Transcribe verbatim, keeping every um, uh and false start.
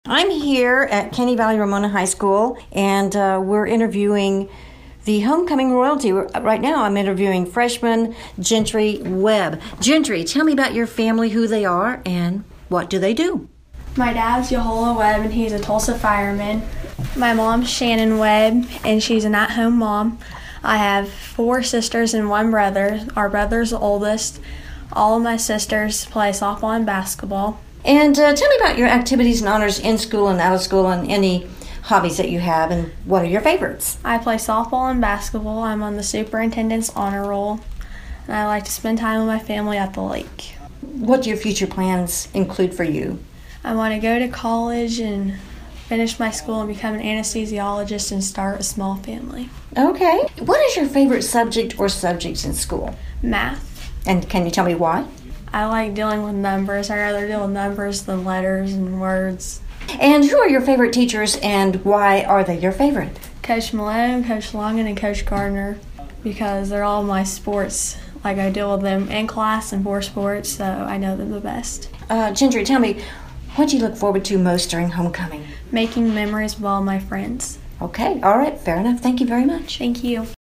I'm here at Caney Valley Ramona High School, and uh, we're interviewing the homecoming royalty. Right now, I'm interviewing freshman Gentry Webb. Gentry, tell me about your family, who they are, and what do they do? My dad's Yehola Webb, and he's a Tulsa fireman. My mom's Shannon Webb, and she's an at-home mom. I have four sisters and one brother. Our brother's the oldest. All of my sisters play softball and basketball. And uh, tell me about your activities and honors in school and out of school, and any hobbies that you have, and what are your favorites? I play softball and basketball. I'm on the superintendent's honor roll, and I like to spend time with my family at the lake. What do your future plans include for you? I want to go to college and finish my school and become an anesthesiologist and start a small family. Okay. What is your favorite subject or subjects in school? Math. And can you tell me why? I like dealing with numbers. I rather deal with numbers than letters and words. And who are your favorite teachers, and why are they your favorite? Coach Malone, Coach Longan, and Coach Gardner, because they're all my sports. Like, I deal with them in class and for sports, so I know them the best. Uh, Gentry, tell me, what do you look forward to most during homecoming? Making memories with all my friends. Okay, all right, fair enough. Thank you very much. Thank you.